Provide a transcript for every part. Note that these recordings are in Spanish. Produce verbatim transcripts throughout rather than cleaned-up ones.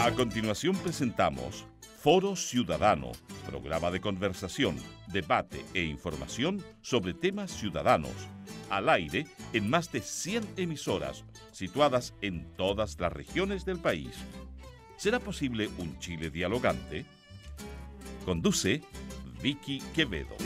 A continuación presentamos Foro Ciudadano, programa de conversación, debate e información sobre temas ciudadanos, al aire en más de cien emisoras, situadas en todas las regiones del país. ¿Será posible un Chile dialogante? Conduce Vicky Quevedo.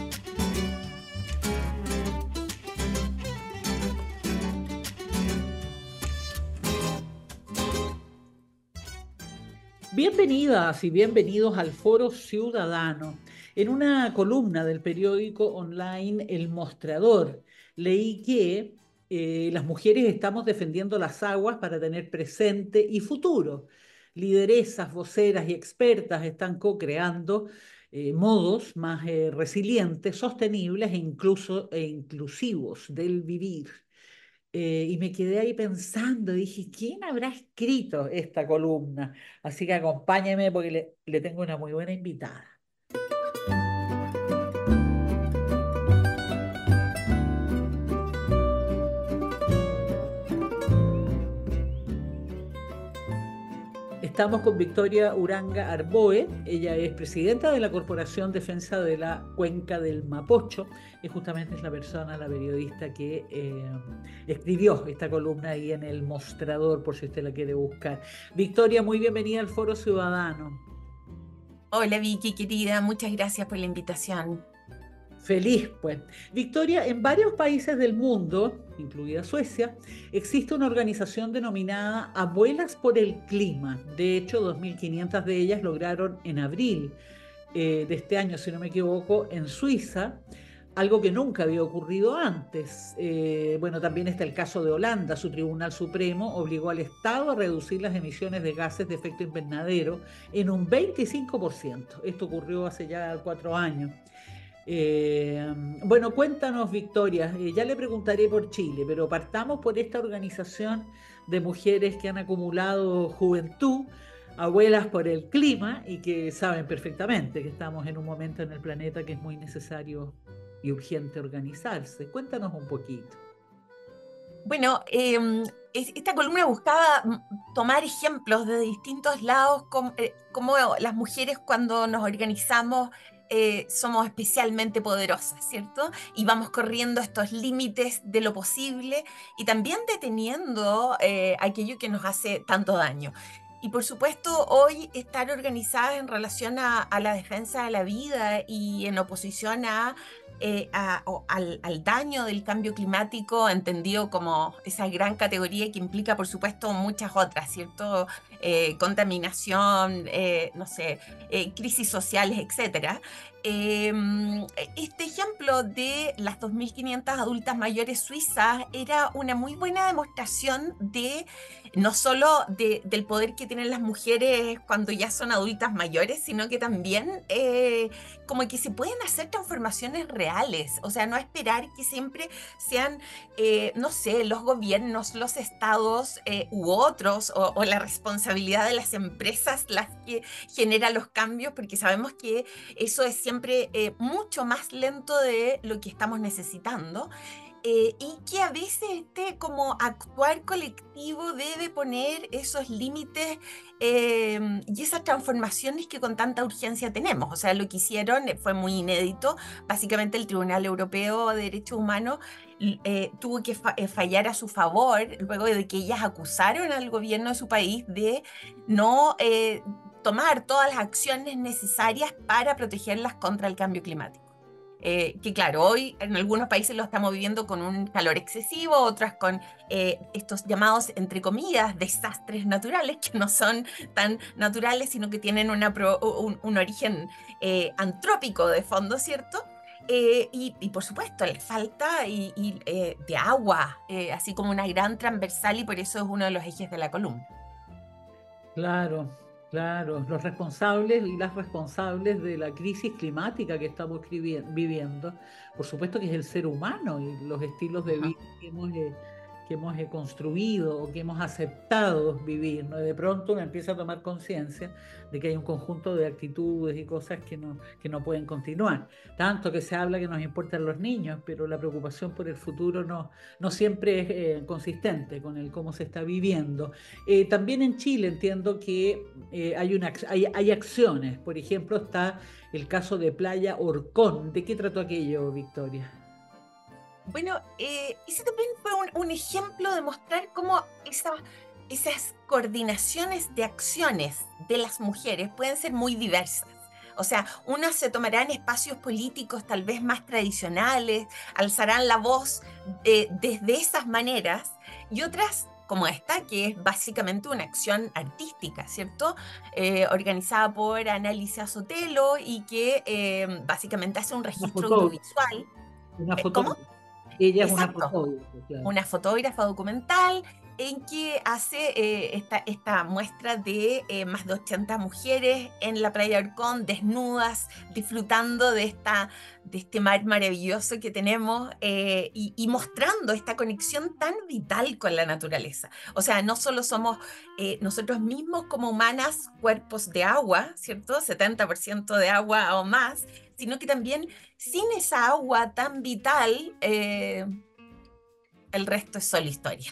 Bienvenidas y bienvenidos al Foro Ciudadano. En una columna del periódico online El Mostrador, leí que eh, las mujeres estamos defendiendo las aguas para tener presente y futuro. Lideresas, voceras y expertas están co-creando eh, modos más eh, resilientes, sostenibles e incluso e inclusivos del vivir. Eh, y me quedé ahí pensando, dije, ¿quién habrá escrito esta columna? Así que acompáñeme porque le, le tengo una muy buena invitada. Estamos con Victoria Uranga Arboe. Ella es presidenta de la Corporación Defensa de la Cuenca del Mapocho y justamente es la persona, la periodista que eh, escribió esta columna ahí en El Mostrador, por si usted la quiere buscar. Victoria, muy bienvenida al Foro Ciudadano. Hola Vicky, querida, muchas gracias por la invitación. Feliz, pues. Victoria, en varios países del mundo, incluida Suecia, existe una organización denominada Abuelas por el Clima. De hecho, dos mil quinientas de ellas lograron en abril eh, de este año, si no me equivoco, en Suiza, algo que nunca había ocurrido antes. Eh, bueno, también está el caso de Holanda. Su Tribunal Supremo obligó al Estado a reducir las emisiones de gases de efecto invernadero en un veinticinco por ciento. Esto ocurrió hace ya cuatro años. Eh, bueno, cuéntanos, Victoria, eh, ya le preguntaré por Chile, pero partamos por esta organización de mujeres que han acumulado juventud, Abuelas por el Clima, y que saben perfectamente que estamos en un momento en el planeta que es muy necesario y urgente organizarse. Cuéntanos un poquito. Bueno, eh, esta columna buscaba tomar ejemplos de distintos lados, como, eh, como las mujeres cuando nos organizamos eh, somos especialmente poderosas, ¿cierto? Y vamos corriendo estos límites de lo posible y también deteniendo eh, aquello que nos hace tanto daño. Y por supuesto, hoy estar organizadas en relación a, a la defensa de la vida y en oposición a eh, a, o, al, al daño del cambio climático, entendido como esa gran categoría que implica, por supuesto, muchas otras, ¿cierto? Eh, contaminación, eh, no sé, eh, crisis sociales, etcétera. Eh, este ejemplo de las dos mil quinientas adultas mayores suizas era una muy buena demostración de no solo de, del poder que tienen las mujeres cuando ya son adultas mayores, sino que también eh, como que se pueden hacer transformaciones reales, o sea, no esperar que siempre sean, eh, no sé, los gobiernos, los estados eh, u otros, o, o la responsabilidad de las empresas las que genera los cambios, porque sabemos que eso es siempre eh, mucho más lento de lo que estamos necesitando. Eh, y que a veces este como actuar colectivo debe poner esos límites eh, y esas transformaciones que con tanta urgencia tenemos. O sea, lo que hicieron fue muy inédito. Básicamente el Tribunal Europeo de Derechos Humanos eh, tuvo que fa fallar a su favor luego de que ellas acusaron al gobierno de su país de no eh, tomar todas las acciones necesarias para protegerlas contra el cambio climático. Eh, que claro, hoy en algunos países lo estamos viviendo con un calor excesivo, otras con eh, estos llamados, entre comillas, desastres naturales, que no son tan naturales, sino que tienen una pro, un, un origen eh, antrópico de fondo, ¿cierto? Eh, y, y por supuesto, la falta y, y, eh, de agua, eh, así como una gran transversal, y por eso es uno de los ejes de la columna. Claro, claro, los responsables y las responsables de la crisis climática que estamos viviendo, por supuesto que es el ser humano y los estilos de Uh-huh. vida que hemos, eh, que hemos eh, construido o que hemos aceptado vivir, ¿no? De pronto uno empieza a tomar conciencia de que hay un conjunto de actitudes y cosas que no, que no pueden continuar. Tanto que se habla que nos importan los niños, pero la preocupación por el futuro no, no siempre es eh, consistente con el cómo se está viviendo. Eh, también en Chile entiendo que eh, hay, una, hay, hay acciones. Por ejemplo, está el caso de Playa Orcón. ¿De qué trató aquello, Victoria? Bueno, eh, ese también fue un, un ejemplo de mostrar cómo esa, esas coordinaciones de acciones de las mujeres pueden ser muy diversas. O sea, unas se tomarán espacios políticos tal vez más tradicionales, alzarán la voz eh, desde esas maneras, y otras, como esta, que es básicamente una acción artística, ¿cierto? Eh, organizada por Annalisa Sotelo y que eh, básicamente hace un Una registro fotógrafa. audiovisual. Una Eh, ¿Cómo? fotógrafa. Ella es una Exacto, fotógrafa, claro. una fotógrafa documental en que hace eh, esta, esta muestra de eh, más de ochenta mujeres en la playa de Orcón, desnudas, disfrutando de, esta, de este mar maravilloso que tenemos eh, y, y mostrando esta conexión tan vital con la naturaleza. O sea, no solo somos eh, nosotros mismos como humanas cuerpos de agua, ¿cierto? setenta por ciento de agua o más, sino que también sin esa agua tan vital, eh, el resto es solo historia.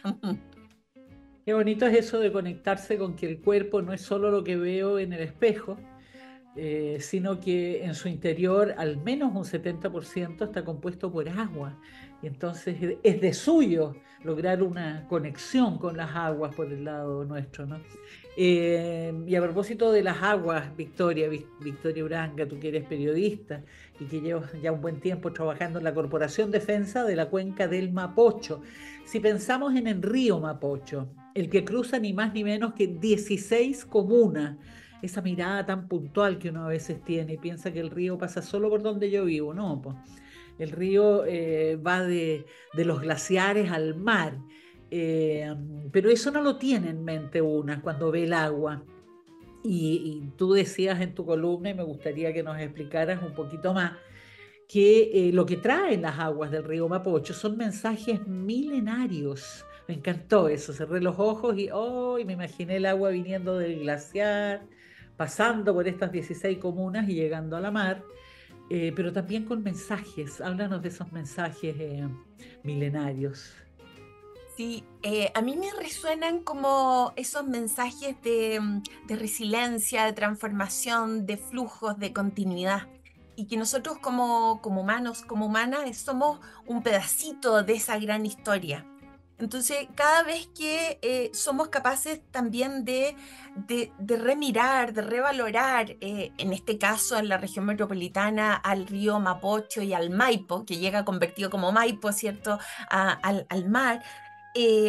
Qué bonito es eso de conectarse con que el cuerpo no es solo lo que veo en el espejo, eh, sino que en su interior al menos un setenta por ciento está compuesto por agua. Y entonces es es de suyo lograr una conexión con las aguas por el lado nuestro, ¿no? Eh, y a propósito de las aguas, Victoria, Vic- Victoria Uranga, tú que eres periodista y que llevas ya un buen tiempo trabajando en la Corporación Defensa de la Cuenca del Mapocho. Si pensamos en el río Mapocho, el que cruza ni más ni menos que dieciséis comunas, esa mirada tan puntual que uno a veces tiene y piensa que el río pasa solo por donde yo vivo, no, pues. El río eh, va de, de los glaciares al mar, eh, pero eso no lo tiene en mente una cuando ve el agua. Y, y tú decías en tu columna, y me gustaría que nos explicaras un poquito más, que eh, lo que traen las aguas del río Mapocho son mensajes milenarios. Me encantó eso, cerré los ojos y, oh, y me imaginé el agua viniendo del glaciar, pasando por estas dieciséis comunas y llegando a la mar, eh, pero también con mensajes. Háblanos de esos mensajes eh, milenarios. Sí, eh, a mí me resuenan como esos mensajes de, mm, de resiliencia, de transformación, de flujos, de continuidad. Y que nosotros como, como humanos, como humanas, somos un pedacito de esa gran historia. Entonces, cada vez que eh, somos capaces también de, de, de remirar, de revalorar, eh, en este caso en la región metropolitana, al río Mapocho y al Maipo, que llega convertido como Maipo, ¿cierto?, a- al, al mar, eh,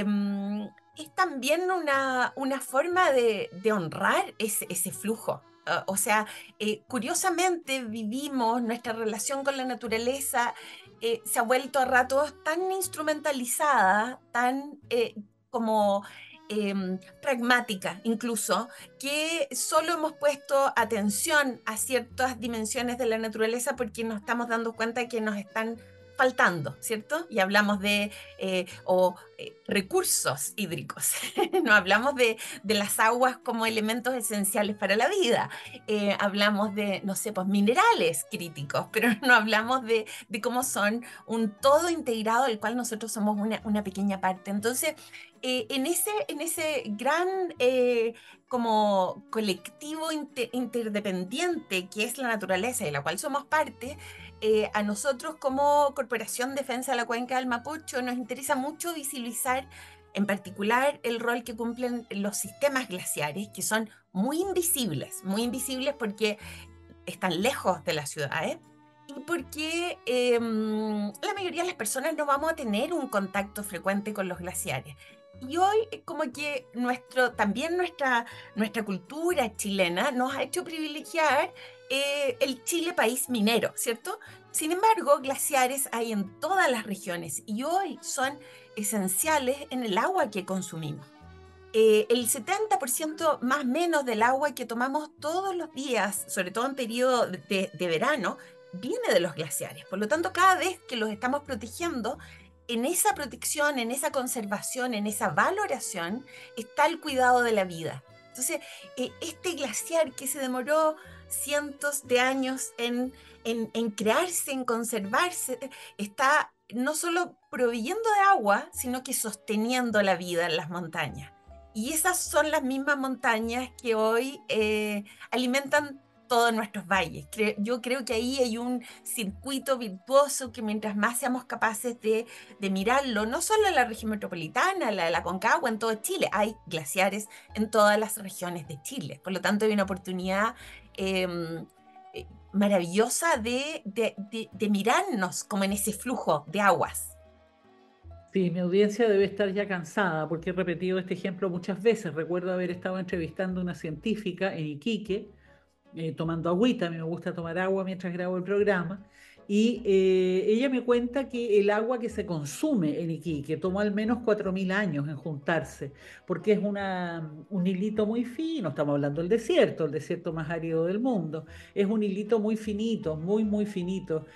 es también una, una forma de, de honrar ese, ese flujo. Uh, o sea, eh, curiosamente vivimos nuestra relación con la naturaleza, eh, se ha vuelto a ratos tan instrumentalizada, tan eh, como em, pragmática incluso, que solo hemos puesto atención a ciertas dimensiones de la naturaleza porque nos estamos dando cuenta que nos están faltando, ¿cierto? Y hablamos de eh, o, eh, recursos hídricos, no hablamos de, de las aguas como elementos esenciales para la vida, eh, hablamos de, no sé, pues minerales críticos, pero no hablamos de, de cómo son un todo integrado del cual nosotros somos una, una pequeña parte. Entonces, eh, en, ese, en ese gran eh, como colectivo inter, interdependiente que es la naturaleza y de la cual somos parte, eh, a nosotros como Corporación Defensa de la Cuenca del Mapocho nos interesa mucho visibilizar en particular el rol que cumplen los sistemas glaciares, que son muy invisibles, muy invisibles porque están lejos de las ciudades y porque eh, la mayoría de las personas no vamos a tener un contacto frecuente con los glaciares. Y hoy como que nuestro, también nuestra, nuestra cultura chilena nos ha hecho privilegiar eh, el Chile país minero, ¿cierto? Sin embargo, glaciares hay en todas las regiones y hoy son esenciales en el agua que consumimos. Eh, el setenta por ciento más o menos del agua que tomamos todos los días, sobre todo en periodo de, de verano, viene de los glaciares. Por lo tanto, cada vez que los estamos protegiendo, en esa protección, en esa conservación, en esa valoración, está el cuidado de la vida. Entonces, eh, este glaciar que se demoró cientos de años en, en, en crearse, en conservarse, está no solo proveyendo de agua, sino que sosteniendo la vida en las montañas. Y esas son las mismas montañas que hoy eh, alimentan todos nuestros valles. Creo, yo creo que ahí hay un circuito virtuoso que mientras más seamos capaces de, de mirarlo, no solo en la región metropolitana, la de la Concagua, en todo Chile, hay glaciares en todas las regiones de Chile. Por lo tanto, hay una oportunidad eh, eh, maravillosa de, de, de, de mirarnos como en ese flujo de aguas. Sí, mi audiencia debe estar ya cansada porque he repetido este ejemplo muchas veces. Recuerdo haber estado entrevistando a una científica en Iquique, eh, tomando agüita, a mí me gusta tomar agua mientras grabo el programa, y eh, ella me cuenta que el agua que se consume en Iquique tomó al menos cuatro mil años en juntarse, porque es una, un hilito muy fino, estamos hablando del desierto, el desierto más árido del mundo, es un hilito muy finito, muy, muy finito,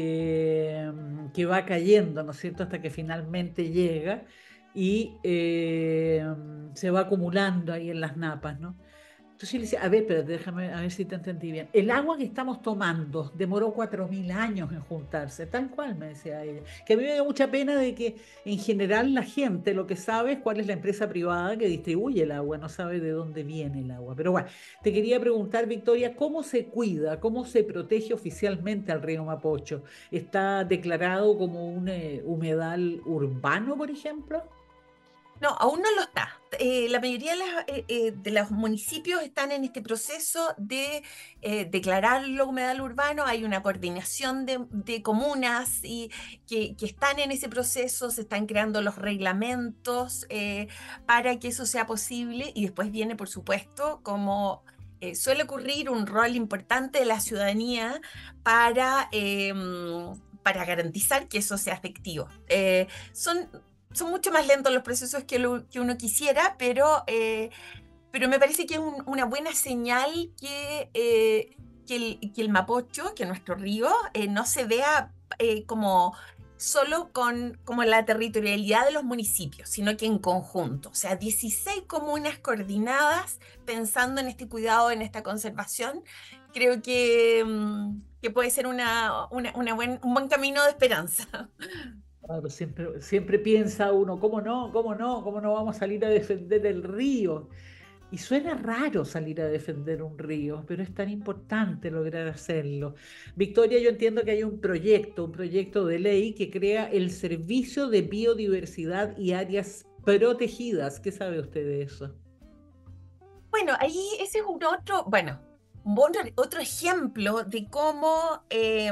que, mm, que va cayendo, ¿no es cierto?, hasta que finalmente llega y eh, se va acumulando ahí en las napas, ¿no? Entonces yo le decía, a ver, pero déjame a ver si te entendí bien. El agua que estamos tomando demoró cuatro mil años en juntarse, tal cual me decía ella. Que a mí me da mucha pena de que en general la gente lo que sabe es cuál es la empresa privada que distribuye el agua, no sabe de dónde viene el agua. Pero bueno, te quería preguntar, Victoria, ¿cómo se cuida, cómo se protege oficialmente al río Mapocho? ¿Está declarado como un eh, humedal urbano, por ejemplo? No, aún no lo está. Eh, la mayoría de, las, eh, eh, de los municipios están en este proceso de eh, declararlo humedal urbano. Hay una coordinación de, de comunas y que, que están en ese proceso, se están creando los reglamentos eh, para que eso sea posible. Y después viene, por supuesto, como eh, suele ocurrir, un rol importante de la ciudadanía para, eh, para garantizar que eso sea efectivo. Eh, son son mucho más lentos los procesos que, lo, que uno quisiera, pero, eh, pero me parece que es un, una buena señal que, eh, que, el, que el Mapocho, que nuestro río, eh, no se vea eh, como solo con como la territorialidad de los municipios, sino que en conjunto. O sea, dieciséis comunas coordinadas pensando en este cuidado, en esta conservación. Creo que, que puede ser una, una, una buen, un buen camino de esperanza. Claro, siempre, siempre piensa uno, ¿cómo no? ¿Cómo no? ¿Cómo no vamos a salir a defender el río? Y suena raro salir a defender un río, pero es tan importante lograr hacerlo. Victoria, yo entiendo que hay un proyecto, un proyecto de ley que crea el Servicio de Biodiversidad y Áreas Protegidas. ¿Qué sabe usted de eso? Bueno, ahí ese es un otro, bueno, un otro, otro ejemplo de cómo eh,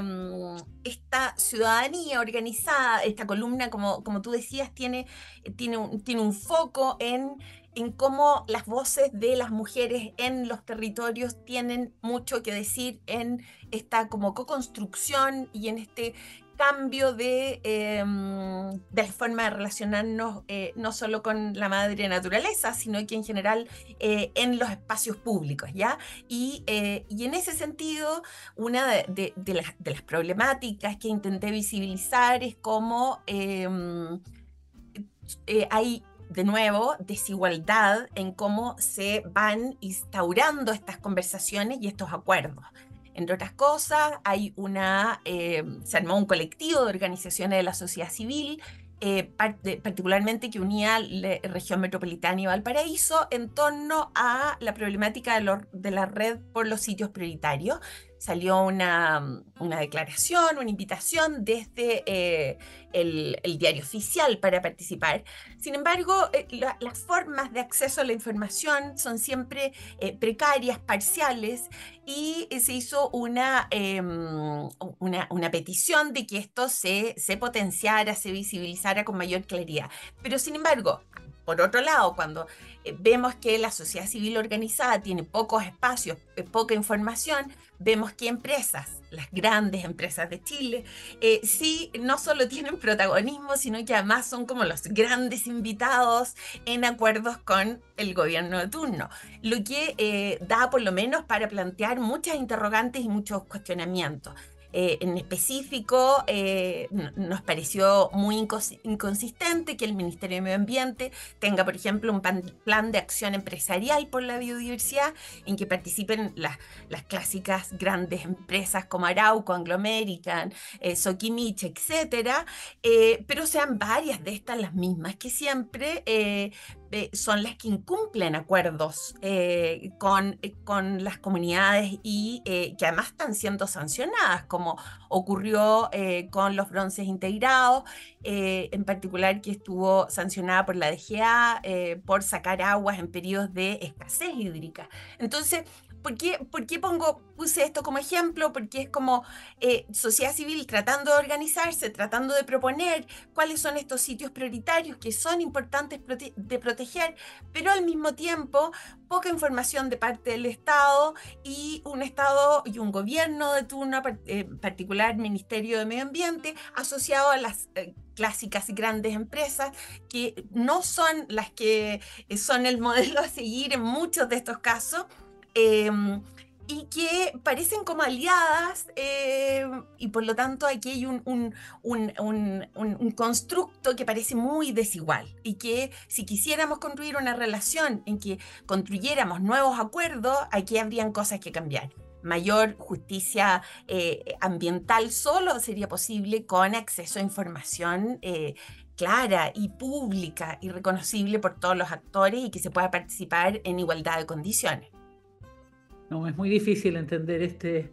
esta ciudadanía organizada, esta columna, como, como tú decías, tiene, tiene, un, tiene un foco en, en cómo las voces de las mujeres en los territorios tienen mucho que decir en esta como co-construcción y en este cambio de, eh, de la forma de relacionarnos eh, no solo con la madre naturaleza, sino que en general eh, en los espacios públicos, ¿ya? Y, eh, y en ese sentido, una de, de, de, las, de las problemáticas que intenté visibilizar es cómo eh, eh, hay de nuevo, desigualdad en cómo se van instaurando estas conversaciones y estos acuerdos. Entre otras cosas, hay una, eh, se armó un colectivo de organizaciones de la sociedad civil, eh, parte, particularmente que unía la región metropolitana y Valparaíso en torno a la problemática de, lo, de la red por los sitios prioritarios. Salió una, una declaración, una invitación desde eh, el, el diario oficial para participar. Sin embargo, eh, la, las formas de acceso a la información son siempre eh, precarias, parciales, y eh, se hizo una, eh, una, una petición de que esto se, se potenciara, se visibilizara con mayor claridad. Pero sin embargo, por otro lado, cuando eh, vemos que la sociedad civil organizada tiene pocos espacios, eh, poca información, vemos que empresas, las grandes empresas de Chile, eh, sí, no solo tienen protagonismo, sino que además son como los grandes invitados en acuerdos con el gobierno de turno, lo que eh, da por lo menos para plantear muchas interrogantes y muchos cuestionamientos. Eh, en específico, eh, nos pareció muy incons inconsistente que el Ministerio de Medio Ambiente tenga, por ejemplo, un pan, plan de acción empresarial por la biodiversidad en que participen las, las clásicas grandes empresas como Arauco, Anglo American, eh, Sokimich, etcétera, eh, pero sean varias de estas las mismas que siempre eh, eh, son las que incumplen acuerdos eh, con, eh, con las comunidades y eh, que además están siendo sancionadas, como ocurrió eh, con los bronces integrados, eh, en particular que estuvo sancionada por la D G A eh, por sacar aguas en periodos de escasez hídrica. Entonces, ¿Por qué, ¿Por qué pongo, puse esto como ejemplo? Porque es como eh, sociedad civil tratando de organizarse, tratando de proponer cuáles son estos sitios prioritarios que son importantes prote de proteger, pero al mismo tiempo poca información de parte del Estado y un Estado y un gobierno de turno, en eh, particular Ministerio de Medio Ambiente, asociado a las eh, clásicas y grandes empresas que no son las que son el modelo a seguir en muchos de estos casos. Eh, y que parecen como aliadas eh, y por lo tanto aquí hay un, un, un, un, un constructo que parece muy desigual y que si quisiéramos construir una relación en que construyéramos nuevos acuerdos, aquí habrían cosas que cambiar. Mayor justicia eh, ambiental solo sería posible con acceso a información eh, clara y pública y reconocible por todos los actores y que se pueda participar en igualdad de condiciones. No, es muy difícil entender este,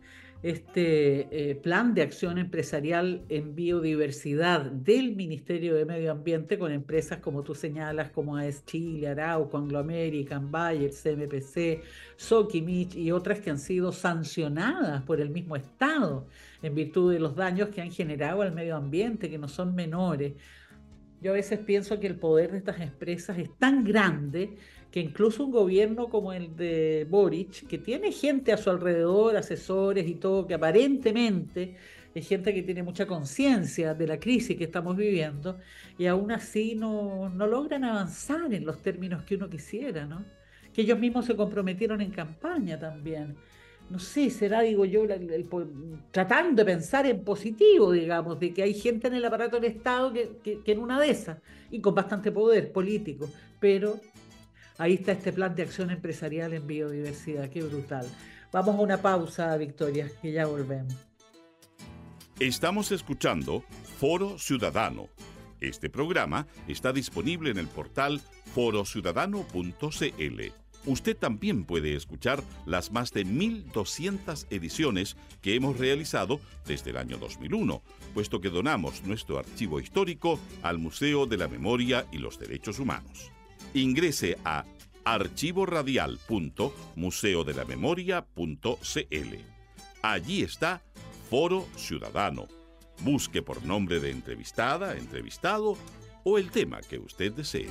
este eh, plan de acción empresarial en biodiversidad del Ministerio de Medio Ambiente con empresas como tú señalas, como A E S Chile, Arauco, Anglo American, Bayer, C M P C, Sokimich y otras que han sido sancionadas por el mismo Estado en virtud de los daños que han generado al medio ambiente, que no son menores. Yo a veces pienso que el poder de estas empresas es tan grande que incluso un gobierno como el de Boric, que tiene gente a su alrededor, asesores y todo, que aparentemente es gente que tiene mucha conciencia de la crisis que estamos viviendo, y aún así no, no logran avanzar en los términos que uno quisiera, ¿no? Que ellos mismos se comprometieron en campaña también. No sé, será, digo yo, el, el, el, tratando de pensar en positivo, digamos, de que hay gente en el aparato del Estado que, que, que en una de esas, y con bastante poder político, pero ahí está este plan de acción empresarial en biodiversidad, qué brutal. Vamos a una pausa, Victoria, que ya volvemos. Estamos escuchando Foro Ciudadano. Este programa está disponible en el portal foro ciudadano punto c l. Usted también puede escuchar las más de mil doscientas ediciones que hemos realizado desde el año dos mil uno, puesto que donamos nuestro archivo histórico al Museo de la Memoria y los Derechos Humanos. Ingrese a archivo radial punto museo de la memoria punto c l. Allí está Foro Ciudadano. Busque por nombre de entrevistada, entrevistado o el tema que usted desee.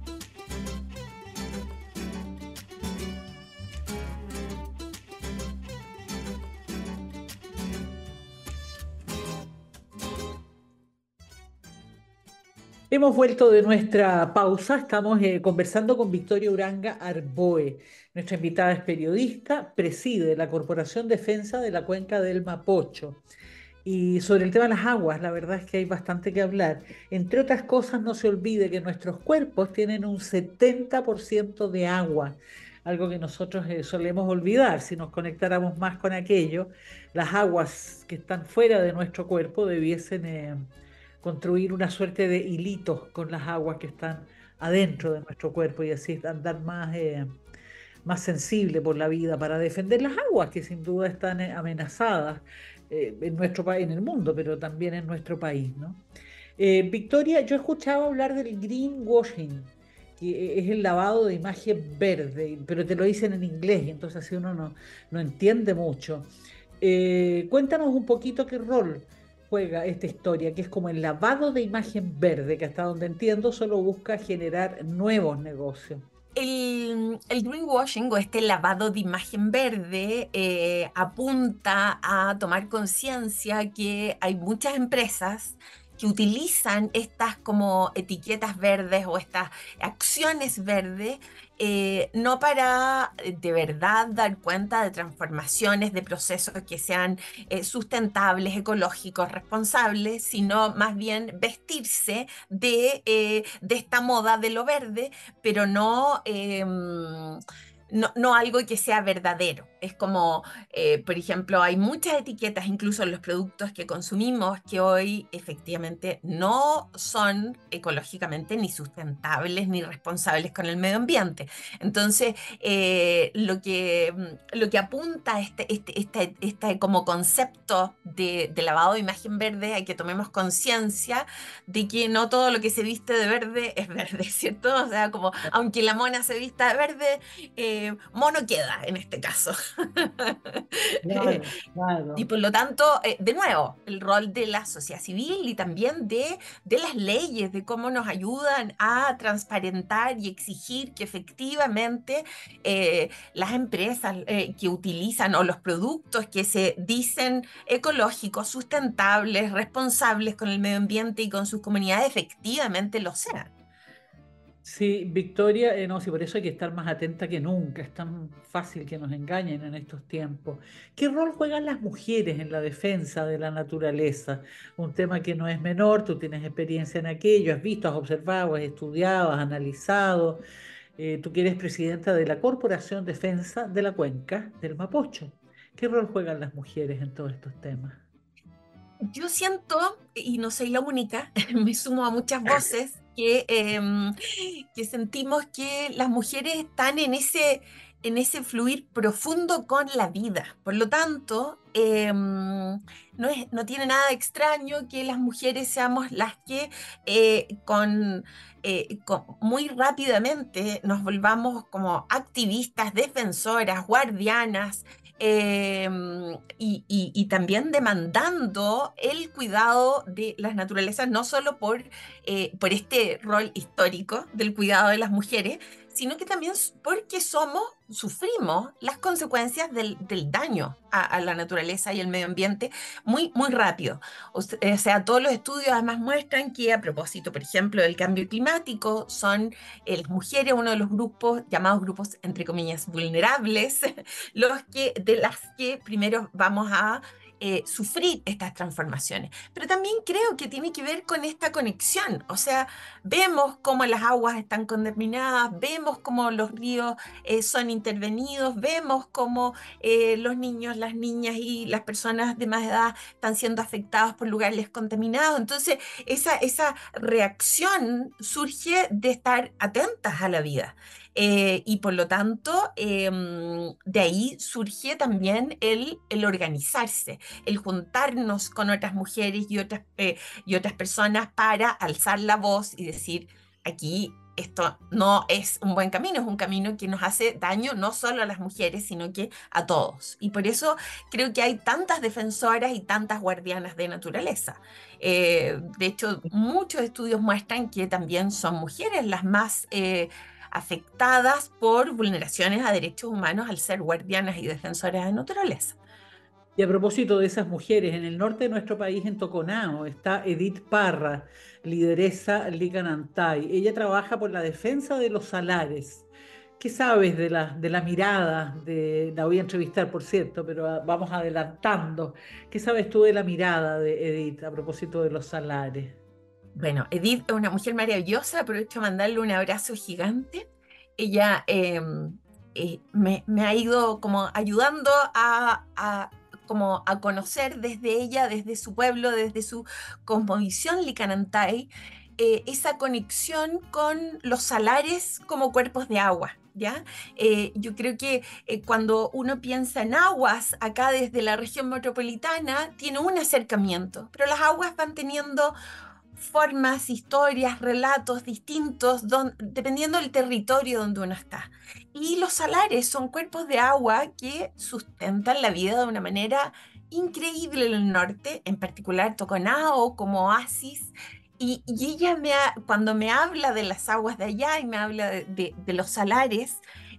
Hemos vuelto de nuestra pausa, estamos eh, conversando con Victoria Uranga Arboe. Nuestra invitada es periodista, preside la Corporación Defensa de la Cuenca del Mapocho. Y sobre el tema de las aguas, la verdad es que hay bastante que hablar. Entre otras cosas, no se olvide que nuestros cuerpos tienen un setenta por ciento de agua, algo que nosotros eh, solemos olvidar. Si nos conectáramos más con aquello, las aguas que están fuera de nuestro cuerpo debiesen Eh, construir una suerte de hilitos con las aguas que están adentro de nuestro cuerpo y así andar más, eh, más sensible por la vida para defender las aguas que sin duda están eh, amenazadas eh, en nuestro país, en el mundo, pero también en nuestro país, ¿no? Eh, Victoria, yo he escuchado hablar del greenwashing, que es el lavado de imagen verde, pero te lo dicen en inglés y entonces así uno no, no entiende mucho. Eh, cuéntanos un poquito qué rol juega esta historia, que es como el lavado de imagen verde, que hasta donde entiendo solo busca generar nuevos negocios. El, el greenwashing o este lavado de imagen verde eh, apunta a tomar conciencia que hay muchas empresas que utilizan estas como etiquetas verdes o estas acciones verdes, eh, no para eh, de verdad dar cuenta de transformaciones, de procesos que sean eh, sustentables, ecológicos, responsables, sino más bien vestirse de, eh, de esta moda de lo verde, pero no... em, no, no algo que sea verdadero. Es como, eh, por ejemplo, hay muchas etiquetas, incluso en los productos que consumimos, que hoy efectivamente no son ecológicamente ni sustentables ni responsables con el medio ambiente. Entonces, eh, lo que, mm, lo que apunta este, este, este, este como concepto de, de lavado de imagen verde, hay que tomemos conciencia de que no todo lo que se viste de verde es verde, ¿cierto? O sea, como aunque la mona se vista de verde, eh, mono queda en este caso. Claro, Y claro. por lo tanto, eh, de nuevo, el rol de la sociedad civil y también de, de las leyes, de cómo nos ayudan a transparentar y exigir que efectivamente eh, las empresas eh, que utilizan o los productos que se dicen ecológicos, sustentables, responsables con el medio ambiente y con sus comunidades, efectivamente lo sean. Sí, Victoria, eh, no, sí, por eso hay que estar más atenta que nunca. Es tan fácil que nos engañen en estos tiempos. ¿Qué rol juegan las mujeres en la defensa de la naturaleza? Un tema que no es menor, tú tienes experiencia en aquello, has visto, has observado, has estudiado, has analizado. Eh, tú que eres presidenta de la Corporación Defensa de la Cuenca del Mapocho. ¿Qué rol juegan las mujeres en todos estos temas? Yo siento, y no soy la única, me sumo a muchas voces, que, em, que sentimos que las mujeres están en ese, en ese fluir profundo con la vida. Por lo tanto, em, no es, no tiene nada de extraño que las mujeres seamos las que eh, con, eh, con- muy rápidamente nos volvamos como activistas, defensoras, guardianas, em, y, y- y también demandando el cuidado de las naturalezas, no solo por, eh, por este rol histórico del cuidado de las mujeres, sino que también s- porque somos, sufrimos las consecuencias del, del daño a, a la naturaleza y el medio ambiente muy, muy rápido. O se- o sea, todos los estudios además muestran que a propósito, por ejemplo, del cambio climático, son eh, las mujeres uno de los grupos, llamados grupos, entre comillas, vulnerables, los que, de las que primero vamos a eh, sufrir estas transformaciones. Pero también creo que tiene que ver con esta conexión. O sea, vemos cómo las aguas están contaminadas, vemos cómo los ríos eh, son intervenidos, vemos cómo eh, los niños, las niñas y las personas de más edad están siendo afectados por lugares contaminados. Entonces, esa, esa reacción surge de estar atentas a la vida. Eh, y por lo tanto, em, de ahí surge también el, el organizarse, el juntarnos con otras mujeres y otras, eh, y otras personas para alzar la voz y decir, aquí esto no es un buen camino, es un camino que nos hace daño no solo a las mujeres, sino que a todos. Y por eso creo que hay tantas defensoras y tantas guardianas de naturaleza. Eh, de hecho, muchos estudios muestran que también son mujeres las más... eh, afectadas por vulneraciones a derechos humanos al ser guardianas y defensoras de naturaleza. Y a propósito de esas mujeres, en el norte de nuestro país, en Toconao, está Edith Parra, lideresa Licanantay. Ella trabaja por la defensa de los salares. ¿Qué sabes de la, de la mirada de, la voy a entrevistar, por cierto, pero ah, vamos adelantando? ¿Qué sabes tú de la mirada de Edith a propósito de los salares? Bueno, Edith es una mujer maravillosa, aprovecho a mandarle un abrazo gigante. Ella eh, eh, me, me ha ido como ayudando a, a- como a conocer desde ella, desde su pueblo, desde su cosmovisión licanantay, eh, esa conexión con los salares como cuerpos de agua. ¿Ya? Eh, yo creo que eh, cuando uno piensa en aguas acá desde la región metropolitana, tiene un acercamiento, pero las aguas van teniendo formas, historias, relatos distintos, don- dependiendo del territorio donde uno está. Y los salares son cuerpos de agua que sustentan la vida de una manera increíble en el norte, en particular Toconao como oasis. Y, y ella me ha- cuando me habla de las aguas de allá y me habla de, de- de los salares,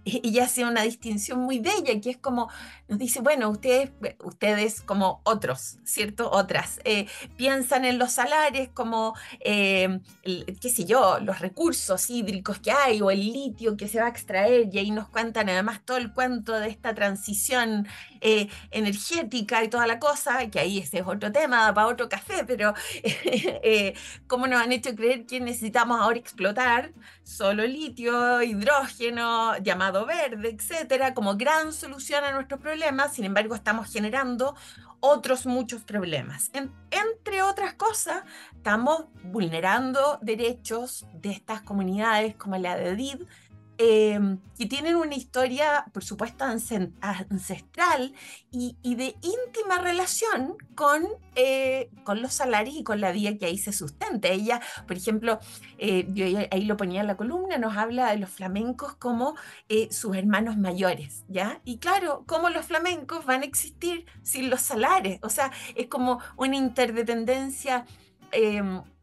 ella hace una distinción muy bella, que es como, nos dice, bueno, ustedes, ustedes como otros, ¿cierto? Otras, eh, piensan en los salares como, eh, el, qué sé yo, los recursos hídricos que hay o el litio que se va a extraer, y ahí nos cuentan además todo el cuento de esta transición eh, energética y toda la cosa, que ahí ese es otro tema para otro café, pero eh, cómo nos han hecho creer que necesitamos ahora explotar solo litio, hidrógeno, llamado verde, etcétera, como gran solución a nuestros problemas. Sin embargo, estamos generando otros muchos problemas. En, entre otras cosas, estamos vulnerando derechos de estas comunidades como la de Did, eh, que tienen una historia, por supuesto, ancestral y, y de íntima relación con, eh, con los salarios y con la vida que ahí se sustenta. Ella, por ejemplo, eh, yo ahí lo ponía en la columna, nos habla de los flamencos como eh, sus hermanos mayores, ¿ya? Y claro, ¿cómo los flamencos van a existir sin los salares? O sea, es como una interdependencia eh,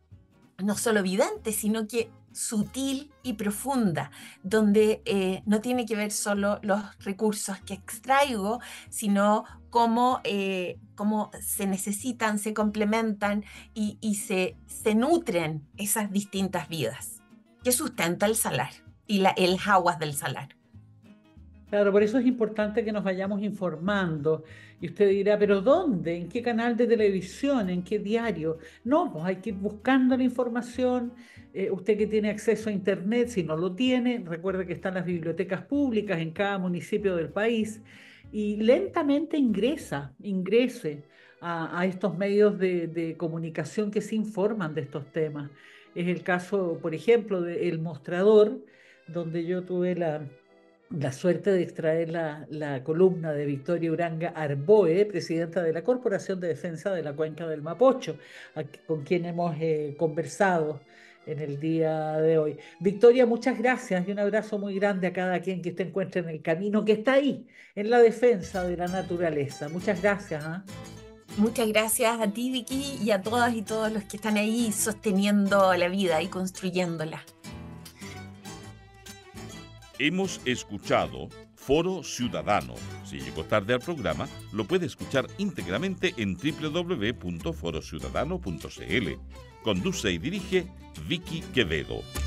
no solo evidente, sino que sutil y profunda, donde eh, no tiene que ver solo los recursos que extraigo, sino cómo, eh, cómo se necesitan, se complementan y, y se, se nutren esas distintas vidas que sustenta el salar y la, el aguas del salar. Claro, por eso es importante que nos vayamos informando. Y usted dirá, ¿pero dónde? ¿En qué canal de televisión? ¿En qué diario? No, pues hay que ir buscando la información. Eh, usted que tiene acceso a Internet, si no lo tiene, recuerde que están las bibliotecas públicas en cada municipio del país. Y lentamente ingresa, ingrese a, a estos medios de, de comunicación que se informan de estos temas. Es el caso, por ejemplo, de El Mostrador, donde yo tuve la la suerte de extraer la, la columna de Victoria Uranga Arboe, presidenta de la Corporación de Defensa de la Cuenca del Mapocho, a, con quien hemos eh, conversado en el día de hoy. Victoria, muchas gracias y un abrazo muy grande a cada quien que usted encuentre en el camino, que está ahí, en la defensa de la naturaleza. Muchas gracias. ¿eh? Muchas gracias a ti, Vicky, y a todas y todos los que están ahí sosteniendo la vida y construyéndola. Hemos escuchado Foro Ciudadano. Si llegó tarde al programa, lo puede escuchar íntegramente en doble u doble u doble u punto foro ciudadano punto c l. Conduce y dirige Vicky Quevedo.